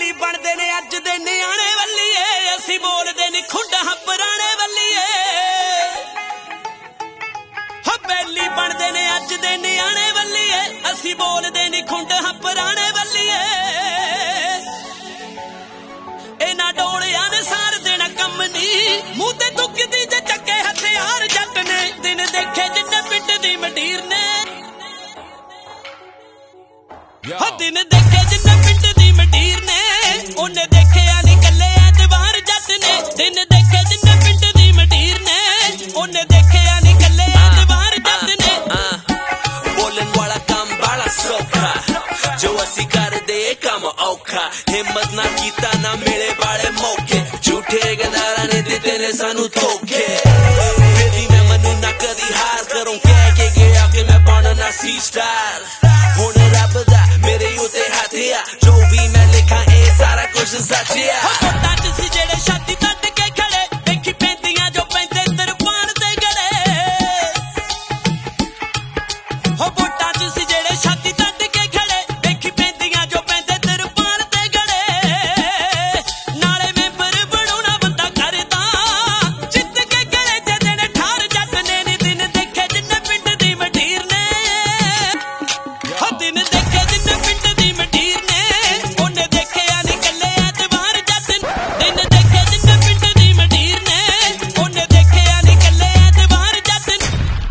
बैली बनदे ने अज दे नियाणे वल्लीए असी बोलदे नी खुंडा पुराणे वल्लीए हो बैली बनदे ने अज दे नियाणे वल्लीए असी बोलदे नी खुंडा पुराणे वल्लीए इना डोलियां ने सार देना कम नी मूंह ते दुखदी जे चक्के हथियार जट ने दिन देखे जिन्ने पिंड दी मंडीर ने हो दिन देखे जिन्ने पिंड दी मंडीर ने ओने देखे नहीं कल्ले एतवार जट ने दिन देखे जिन्ने पिंड दी मंडीर ने ओने देखे नहीं कल्ले एतवार जट ने बोलन वाला काम बड़ा सौखा जो असी कर दे काम औखा हिम्मत ना कीता ना मिले बाले मौके झूठे गदारा ने दिते ने सानू धोखे फिर मैं मनु ना कदी हार करूं कह के गया कि मैं बनना सी स्टार हुण रब दा मेरे उते हाथ आ जो भी मैं लिखा ए सारा कुछ सच आ टच सी जेड़े छाती तट के खड़े देखी पैंदियां जो पैंदे तरपान ते गड़े हो बोटा च सी जेड़े छाती तट के खड़े देखी पैंदियां जो पैंदे तरपान ते गड़े नाले मेंबर बनोना बंदा करदा जित के गले जे देने ठार जट ने नी दिन देखे जिन्ने पिंड दी मंडीर ने हो दिन देखे जिन्ने पिंड दी मंडीर ने ओने देखे नहीं कल्ले एतवार जट दिन देखे जिन्ने पिंड दी मंडीर ने ओने देखे नहीं कल्ले एतवार जट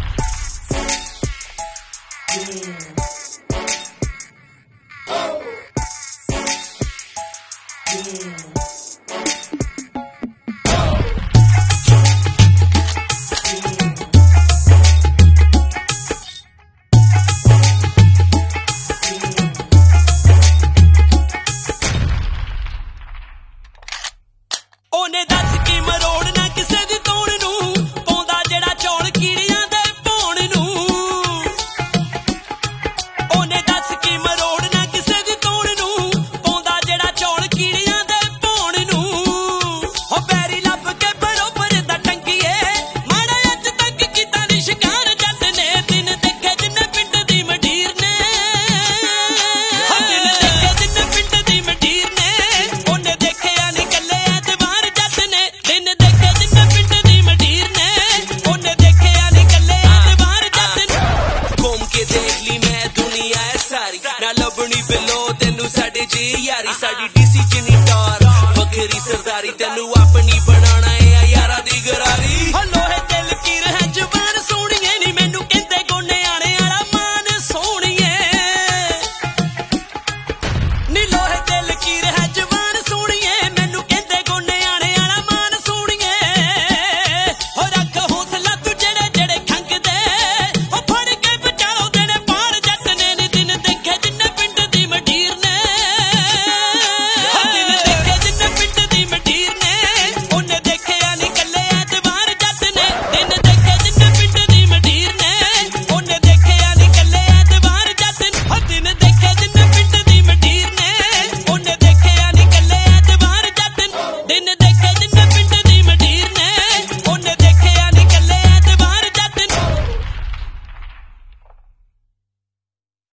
ओने दस की मरोड़ना किसे दी तोड़ नू पौंदा जेड़ा चौल कीड़ियां दे भौण नू ओने दस की मरोड़ना किसे दी तोड़ नू पौंदा जेड़ा चौल कीड़ियां दे भौण नू हो बैरी लब के बरोबर दा टंकीए माड़ा अज तक कीता नी शिकार जट ने दिन देखे जिन्ने पिंड दी मंडीर ने हो दिन देखे जिन्ने पिंड दी मंडीर ने ओने देखे नहीं कल्ले एतवार जट ने दिन देखे जिन्ने पिंड दी मंडीर ने ओने देखे नहीं कल्ले एतवार जट ने घूम के देख ली मैं दुनिया है सारी ना लभनी बिलो तेनू साडे जी यारी साडी